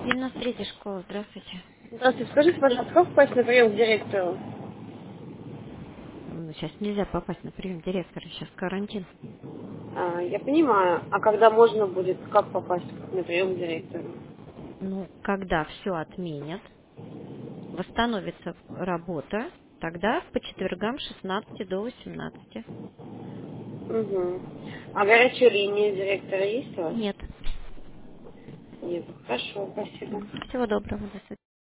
93-я школа, здравствуйте. Здравствуйте, скажите, пожалуйста, как попасть на прием к директору? Сейчас нельзя попасть на прием директора, сейчас карантин. Я понимаю. А когда можно будет, как попасть на прием к директору? Ну, когда все отменят, восстановится работа, тогда по четвергам с 16 до 18. Угу. А горячая линия директора есть у вас? Нет. Нет. Хорошо, спасибо. Всего доброго, до свидания.